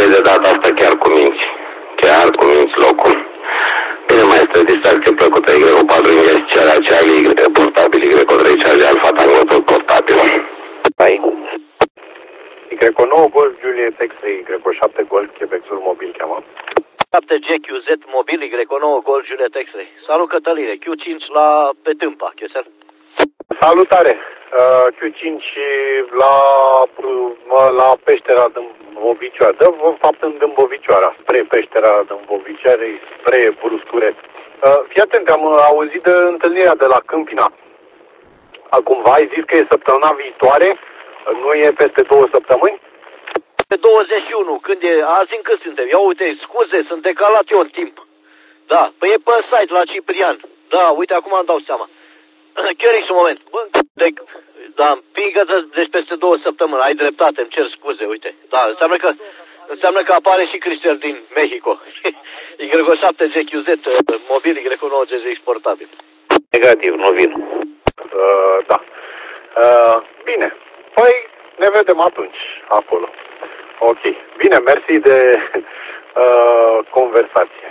voi de data asta chiar cu minți. Chiar cu minți locul. Bine, mai este distracție plăcută. Y4 investiția Charlie portabil, Y3 Charlie Alfa Tango tot portabil. Hai. Y9 Golf Juliet X-Ray, Y7 Golf Quebec Sur mobil cheamă. 7GQZ mobil, Y9 Golf Juliet X-Ray. Salut Cătăline, Q5 pe Tâmpa, Chiesel. Salutare! Q5 la peștera Dâmbovicioara. De fapt în Dâmbovicioara, spre peștera Dâmbovicioarei, spre Bruscuret. Fii atent, am auzit de întâlnirea de la Câmpina. Cumva ai zis că e săptămâna viitoare? Nu e peste 2 săptămâni? Pe 21, când e, azi în cât suntem? Ia uite, scuze, sunt decalat eu în timp. Da, păi e pe site la Ciprian. Da, uite, acum îmi dau seama. Chiar ești un moment. Da, împingă deci peste 2 săptămâni. Ai dreptate, îmi cer scuze, uite. Da, înseamnă că apare și Cristel din Mexico. Y7GQZ, mobil, Y9GZ exportabil. Negativ, nu vin. Da. Bine. Păi ne vedem atunci acolo. Ok. Bine, mersi de conversație.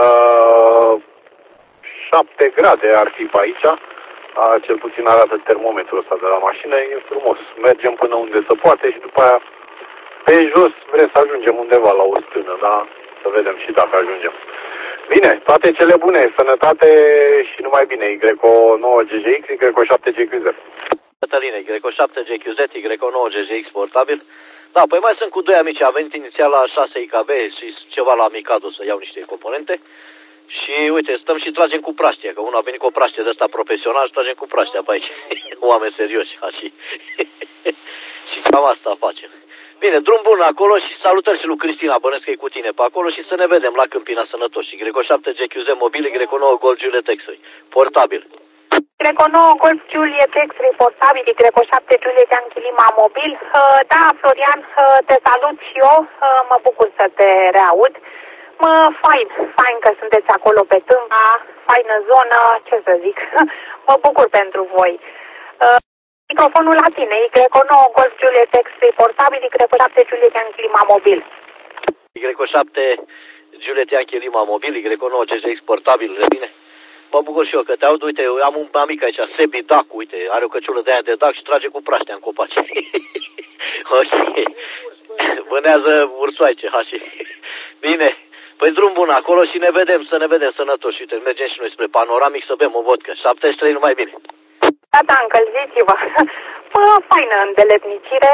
7 grade ar fi pe aici. Cel puțin arată termometrul ăsta de la mașină. E frumos. Mergem până unde se poate și după aia pe jos vrem să ajungem undeva la o stână, da? Să vedem și dacă ajungem. Bine, toate cele bune, sănătate și numai bine. Y9GGX, Y7GQZ. Cătăline, Y7GQZ, Y9GGX portabil. Da, păi mai sunt cu 2 amici. A venit inițial la 6 IKB și ceva la Mikado să iau niște componente. Și uite, stăm și tragem cu praștia, că unul a venit cu o praștie de asta profesional și tragem cu praștia pe aici. Oameni serioși, așa. Și cam asta facem. Bine, drum bun acolo și salutări și lui Cristina, bănesc că e cu tine pe acolo și să ne vedem la Câmpina Sănătoși. Y7GQZ mobil, Y9 Golf Juliet X-Ray, portabil. Y9 Golf Juliet X-Ray portabil, Y7 Juliet Yankee Lima mobil. Da, Florian, te salut și eu, mă bucur să te reaud. Fain că sunteți acolo pe Tâmpa, faină zonă, ce să zic, mă bucur pentru voi. Microfonul la tine, Y9 Golf Juliet X-Ray portabil, Y7 Juliet Yankee Lima mobil. Y7 Juliet Yankee Lima mobil, Y9 GGX portabil, de bine? Mă bucur și eu că te aud, uite, eu am un amic aici, Sebi Dac, uite, are o căciulă de aia de dac și trage cu praștea în copaci. Ok, vânează ursoaice, hași. Bine. Păi drum bun acolo și ne vedem, să ne vedem sănătoși. Uite, mergem și noi spre Panoramic să bem o vodcă. 73 numai bine. Da, încălziți-vă. Faină îndeletnicire.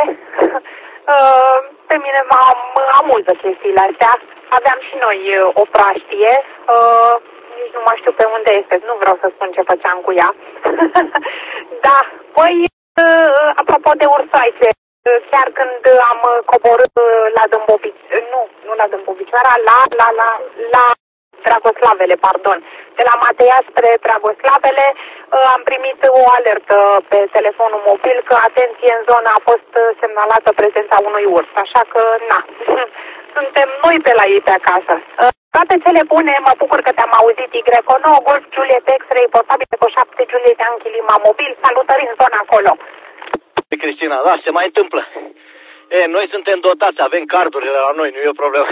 Pe mine mă amuză chestiile astea. Aveam și noi o praștie. Nici nu mai știu pe unde este. Nu vreau să spun ce făceam cu ea. Da, păi, apropo de ursoaițe. Chiar când am coborât la nu la Dâmbovicioara, la Dragoslavele, pardon. De la Mateia spre Dragoslavele am primit o alertă pe telefonul mobil că, atenție, în zonă a fost semnalată prezența unui urs. Așa că, na, suntem noi pe la ei pe acasă. Toate cele bune, mă bucur că te-am auzit. Y9 Golf Juliet X-Ray portabil cu 7 Juliet Yankee Lima mobil. Salutări în zona acolo. Cristina, da, se mai întâmplă. Noi suntem dotați, avem cardurile la noi, nu e o problemă.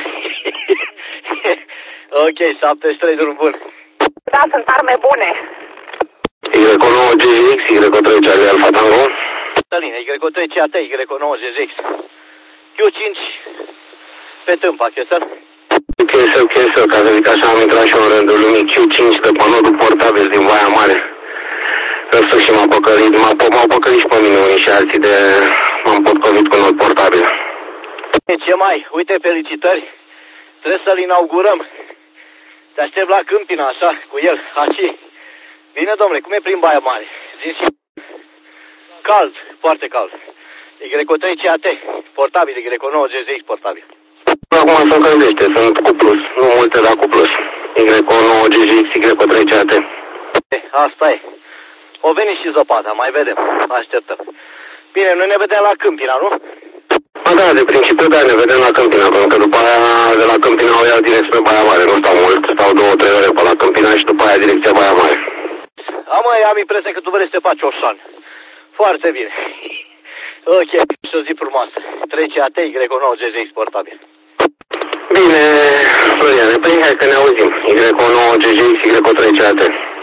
Ok, 73 drum bun. Da, sunt arme bune. Y9 GX, Y3 Charlie Alfa Tango. Cătăline, Y3 CAT, Y9 GX. Q5 pe Tâmpa, Chesel. Chesel, ca să zic așa, am intrat și în rândul lumii. Q5 de panoul portabil din Baia Mare. În sfârșit m-au păcălit și pe mine unii și alții de... M-am potcovit cu not portabil. Ce mai? Uite, felicitări. Trebuie să-l inaugurăm. Te aștept la Câmpina, așa, cu el, așa. Bine, domnule, cum e prin Baia Mare? Zici și... Cald, foarte cald. Y3 CAT, portabil, Y9 GZX portabil. Acum se încălzește, sunt cu plus. Nu multe, dar cu plus. Y9 GZX, Y3 CAT. Asta e. O veni și zăpada, mai vedem. Așteptăm. Bine, noi ne vedem la Câmpina, nu? Da, de principiu, da, ne vedem la Câmpina, pentru că după aia de la Câmpina o iau direct spre Baia Mare. Nu stau mult, stau 2-3 ore pe la Câmpina și după aia direcția Baia Mare. Am impresia că tu vrei să te faci Oșan. Foarte bine. Ok, și o zi frumoasă. 3 CAT, Y9 GZ exportabil. Bine, Floriane, păi hai că ne auzim. Y9 GGX, Y3 CAT.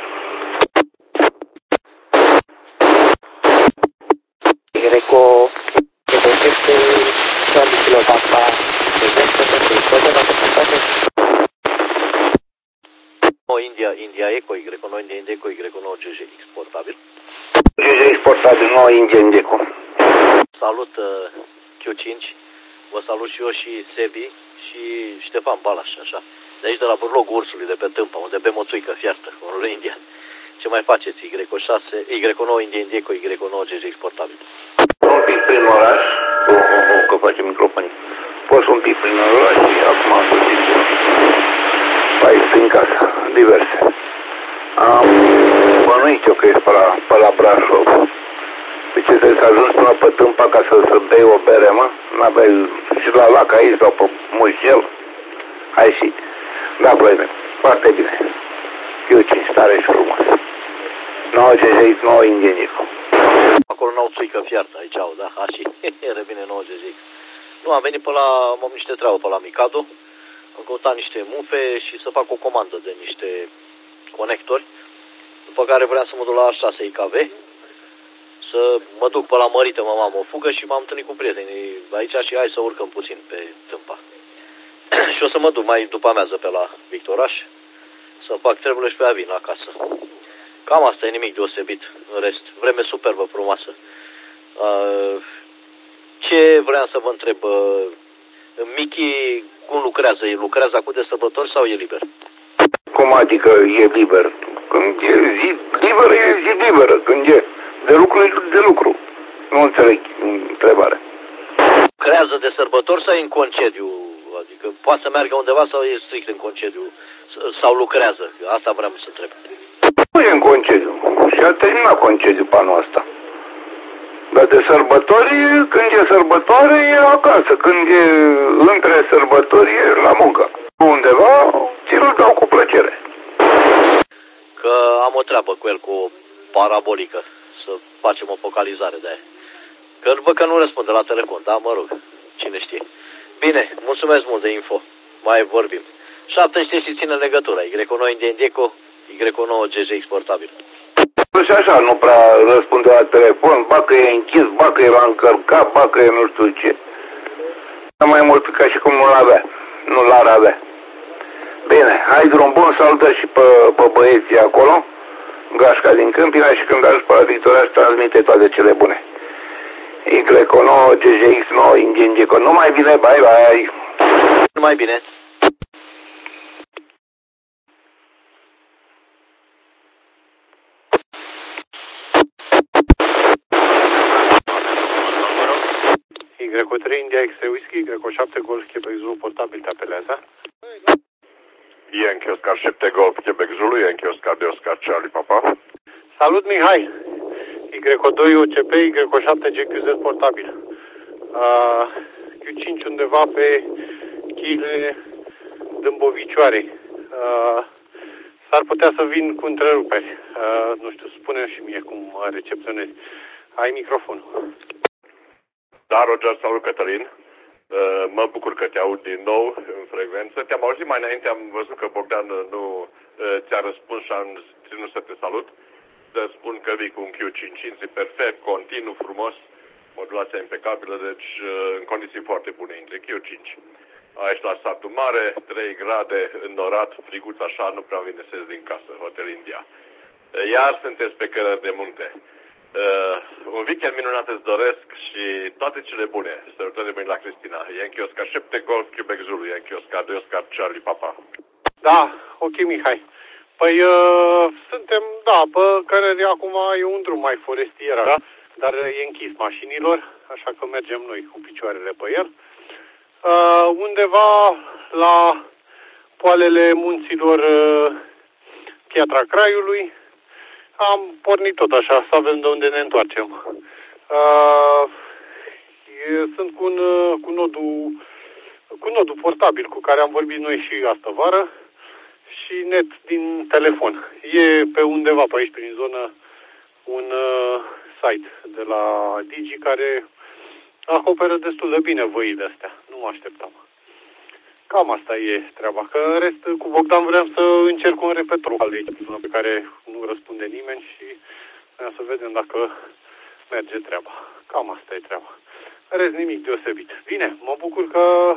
India Eco, Y9 India Eco, Y9 GGX portabil. GGX portabil, 9 India Eco. Salut Q5, vă salut și eu și Sebi și Ștefan Balaș, așa. De aici de la Burlogul Ursului, de pe Tâmpa, unde bem o țuică fiartă, în India. Ce mai faceți? Y9 India Eco, Y9 GGX portabil. Un pic prin oraș, că facem microfonii. Poți un pic prin oraș și acum am făcut aici prin casă, diverse. Bănuit eu că ești pe la Brașov. Deci trebuie să ajungi până pe Tâmpa ca să bei o bere, mă? N-aveai și la lac aici sau pe Mușel. Hai și... Da, Florin, foarte bine. Q5, tare și frumos. 9 GGX, 9 Indienico. Acolo n-au țuică fiartă, aici au, da? Ha, și revine 9 GGX. Nu, am venit pe la... am niște treabă pe la Mikado. Am căutat niște mufe și să fac o comandă de niște conectori. După care vreau să mă duc la 6 IKV. Să mă duc pe la Mărită, mă am o fugă și m-am întâlnit cu prietenii aici și hai să urcăm puțin pe Tâmpa. Și o să mă duc mai după amiază pe la Victoraș să fac treburile și pe aia vin acasă. Cam asta e, nimic deosebit. În rest, vreme superbă, frumoasă. Ce vreau să vă întreb? Michi cum lucrează? Lucrează acum de sărbători sau e liber? Cum adică e liber? Când e zi liberă, e zi liberă. Când e de lucru, e de lucru. Nu înțeleg întrebarea. Lucrează de sărbători sau e în concediu? Adică poate să meargă undeva sau e strict în concediu? Sau lucrează? Asta vreau să întreb. Nu e în concediu. Și a terminat concediu pe anul ăsta. Dar de sărbători, când e sărbătoare, e acasă. Când e între sărbători, e la muncă. Undeva, ți-l dau cu plăcere. Că am o treabă cu el, cu o parabolică, să facem o focalizare de aia. Că văd că nu răspunde la telefon, da, mă rog, cine știe. Bine, mulțumesc mult de info, mai vorbim. 7 și ține legătura, Y9 India Eco, Y9 GGX portabil. Și așa, nu prea răspunde la telefon, ba că e închis, ba că e la încărcat, ba că e nu știu ce. Mai mult ca și cum nu l-avea, nu l-ar avea. Bine, hai drum bun, salută și pe băieții acolo, Gașca din Câmpina, și când ajungi pe la Victoria își transmite toate cele bune. Y9, GGX, 9, Indienico. Numai bine, bye, bye. Numai bine. Y3 India X Whisky, Y7 Golf Quebec Zulu portabil te apelează. Yankee Oscar 7 Golf Quebec Zulu, Yankee Oscar de Oscar Charlie Papa. Salut, Mihai! Y2 OCP, Y7 GQZ portabil. Q5 undeva pe cheile Dâmbovicioarei. S-ar putea să vin cu întreruperi. Nu știu, spune și mie cum recepționezi. Ai microfonul. Da, Roger, salut, Cătălin. Mă bucur că te aud din nou în frecvență. Te-am auzit mai înainte, am văzut că Bogdan nu ți-a răspuns și am ținut să te salut. Să spun că vii cu un Q5 perfect, continuu, frumos, modulația impecabilă, deci în condiții foarte bune, de Q5. Aici la satul mare, 3 grade, înnorat, friguț așa, nu prea vine să ies din casă, Hotel India. Iar sunteți pe cărări de munte. Un weekend minunat îți doresc și toate cele bune. Sărutări de mâini la Cristina. Yankee Oscar 7 Golf Quebec Zulu, Yankee Oscar 2 Oscar Charlie Papa. Da, ok, Mihai. Păi suntem, da, pe cărări acum e un drum mai forestier, da? Dar e închis mașinilor, așa că mergem noi cu picioarele pe el. Undeva la poalele munților Piatra Craiului. Am pornit tot așa, să avem de unde ne întoarcem. Sunt cu nodul portabil cu care am vorbit noi și astă vară și net din telefon. E pe undeva pe aici, prin zonă, un site de la Digi care acoperă destul de bine văile astea. Nu mă așteptam. Cam asta e treaba. Că în rest, cu Bogdan vreau să încerc un repetor al echipei pe care nu răspunde nimeni și vreau să vedem dacă merge treaba. Cam asta e treaba. În rest, nimic deosebit. Bine, mă bucur că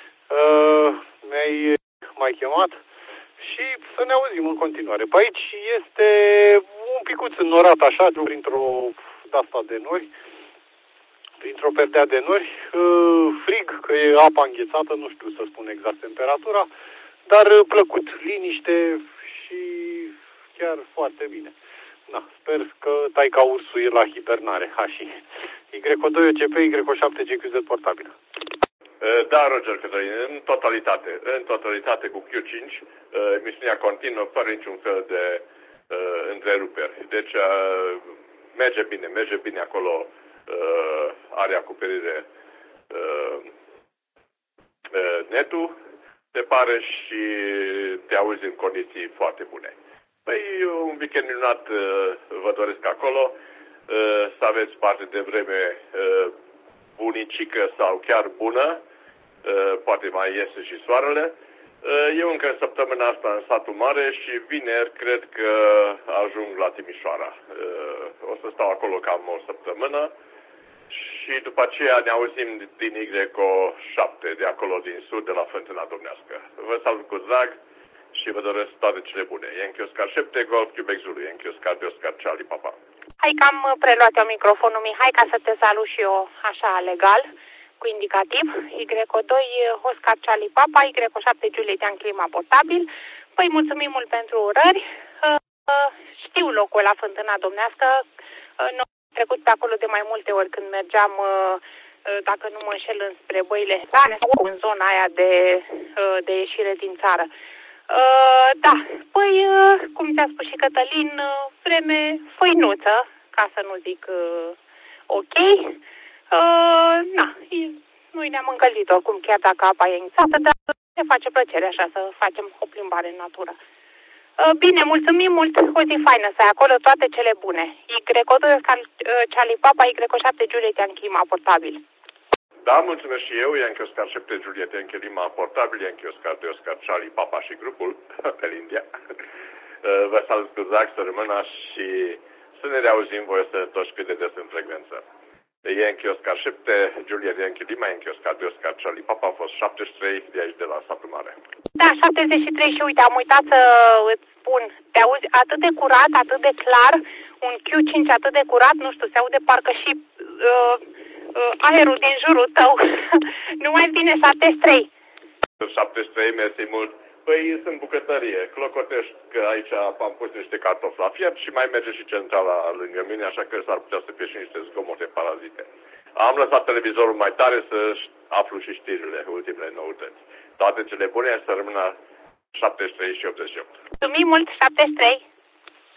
m-ai chemat și să ne auzim în continuare. Pe aici este un picuț înnorat așa, printr-o de-asta de nori, printr-o perdea de nori, frig, că e apa înghețată, nu știu să spun exact temperatura, dar plăcut, liniște și chiar foarte bine. Da, sper că taica ursul e la hibernare, și Y2 OCP, Y7 GQZ portabil. Da, Roger Cătălin, în totalitate cu Q5, emisiunea continuă fără niciun fel de întreruperi. Deci merge bine acolo, are acoperire netul, se pare, și te auzi în condiții foarte bune. Păi, un weekend minunat vă doresc acolo, să aveți parte de vreme bunicică sau chiar bună, poate mai iese și soarele. Eu încă în săptămâna asta în satul mare și vineri cred că ajung la Timișoara. O să stau acolo cam o săptămână și după aceea ne auzim din Y7, de acolo din sud, de la Fântâna Domnească. Vă salut cu drag și vă doresc toate cele bune. Yankee Oscar 7, Golf Quebec Zulu, Yankee Oscar de Oscar Charlie Papa. Hai că am preluat eu microfonul, Mihai, ca să te salut și eu așa legal, cu indicativ. Y2 Oscar Charlie Papa, Y7 Juliet Clima portabil. Păi mulțumim mult pentru urări. Știu locul la Fântâna Domnească. Noi am trecut pe acolo de mai multe ori când mergeam, dacă nu mă înșel, înspre Băile Sane sau în zona aia de ieșire din țară. Da, păi, cum ți-a spus și Cătălin, vreme făinuță, ca să nu zic ok. Noi ne-am încălzit oricum, chiar dacă apa e înghețată, dar ne face plăcere așa să facem o plimbare în natură. Bine, mulțumim mult, o zi faină să ai acolo, toate cele bune. Y2 Charlie Papa, Y7 Juliet Clima portabil. Da, mulțumesc și eu, Yankee Oscar 7 Juliet Yankee Lima portabil, Yankee Oscar de Oscar Charlie Papa și grupul pe India. Vă salut cu drag, să rămână și să ne reauzim voi sănătoși cât de des în frecvență. Yankee Oscar 7 Juliet Yankee Lima, Yankee Oscar de Oscar Charlie Papa a fost 73 de aici de la satul mare. Da, 73 și uite, am uitat să îți spun, te auzi atât de curat, atât de clar, un Q5 atât de curat, nu știu, se aude parcă și aerul din jurul tău. Nu mai vine 73. 73, mersi mult. Păi sunt bucătărie. Clocotești că aici am pus niște cartofi la fiert și mai merge și centrala lângă mine, așa că s-ar putea să fie și niște zgomote parazite. Am lăsat televizorul mai tare să aflu și știrile, ultimele noutăți. Toate cele bune, să rămână 73 și 88. Mulțumim mult, 73.